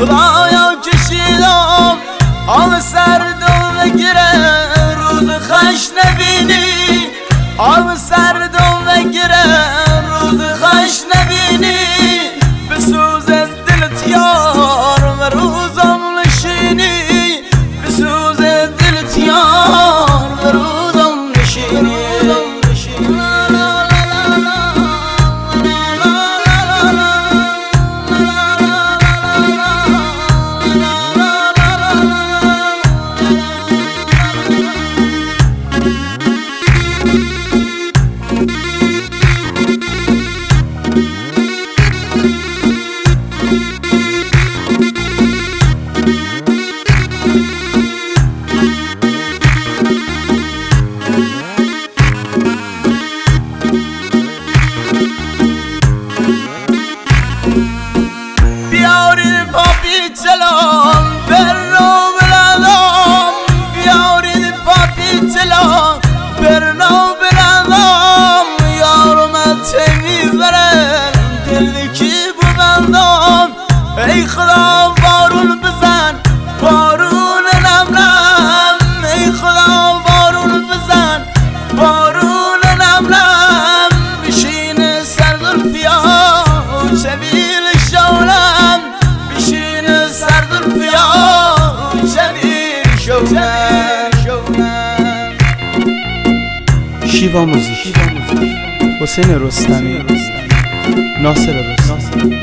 خدایا کشیدم آب سردم بگیره روز خش نبینی، آب سردم بگیره روز خش نبینی، بسوز دلت یار و روزم نشینی، بسوز دلت یار و روزم نشینی. بیارید پاپی تلام برنو بلندم، بیارید پاپی تلام برنو بلندم، یارم تیمی برن دلی کی ببندم. ای خدا بارون بزن بارون نمرم، ای خدا بارون بزن بارون نمرم، بشین سر زلفیا شبیل شولم، بشین سر زلفیا شبیل شولم. شیوا موزیک، حسین رستمی، ناصر رستمی.